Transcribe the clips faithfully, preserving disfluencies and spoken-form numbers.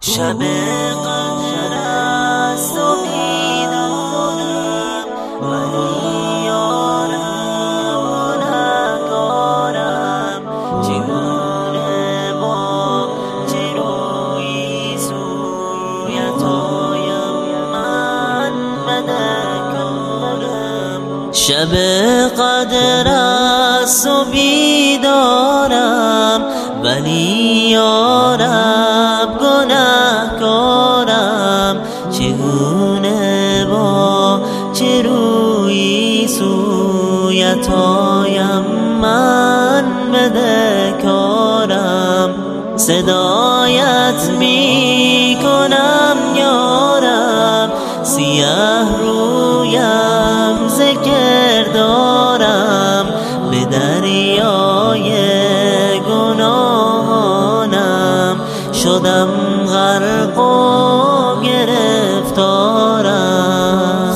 شب قدر است و بیدارم ولی یارم گناهکارم. چگونه با چه رویی سویت آیم من بدهکارم. شب قدر است و بیدارم ولی یارب گناهکارم. چگونه با چه رویی سویت آیم من بدهکارم. صدایت می کنم یارب سیه رویم ذکر دارم. به دریای گناهانم شدم غرق و گرفتارم.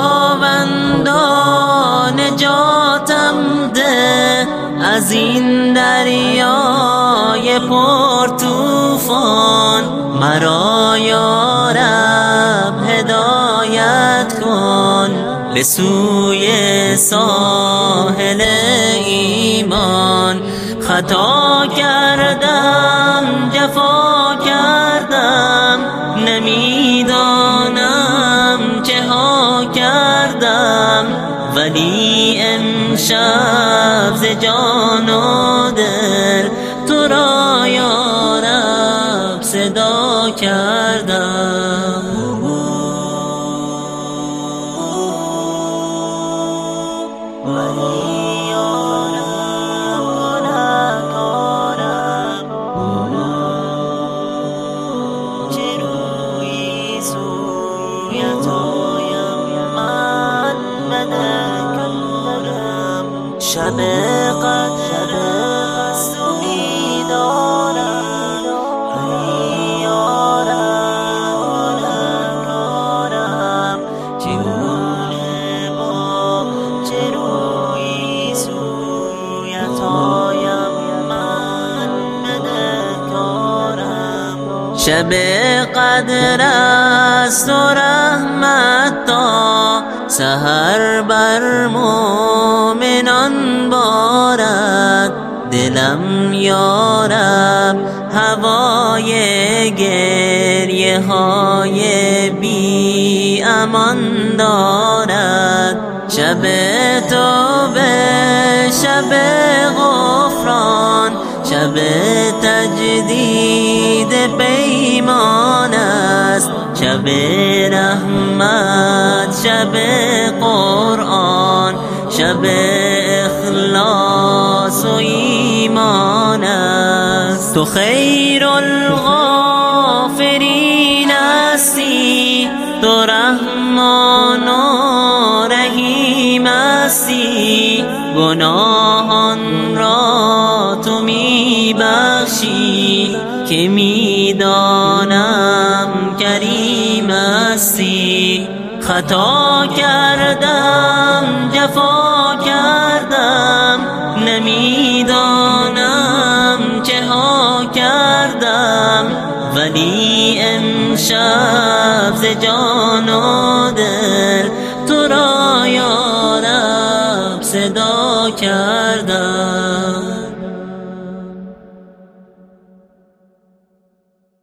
خداوندا نجاتم ده از این دریای پر طوفان. مرا یارب هدایت کن به سوی ساحل ایمان. خطا کردم جفا کردم نمیدانم چه ها کردم. ولی امشب ز جان و دل تو را یارب صدا کردم. ولی یارم گناهکارم. چه رویی سویت آیم من بدهکارم. شب قدر است و بیدارم ولی یارم گناهکارم. چگونه با چه رویی سویت آیم من بدهکارم. شب قدر است و رحمت تا سحر بر مومنان بارد. دلم یارب هوای گریه های بی امان دارد. شب توبه شب غفران شب تجدید پیمان است. شب رحمت شب قرآن شب اخلاص و ایمان است. تو خیر الغافرین هستی تو رحمان و رحیم هستی. گناهان را تو می بخشی که می دانم کریم هستی. خطا کردم جفا کردم نمیدانم چه ها کردم. ولی امشب ز جان و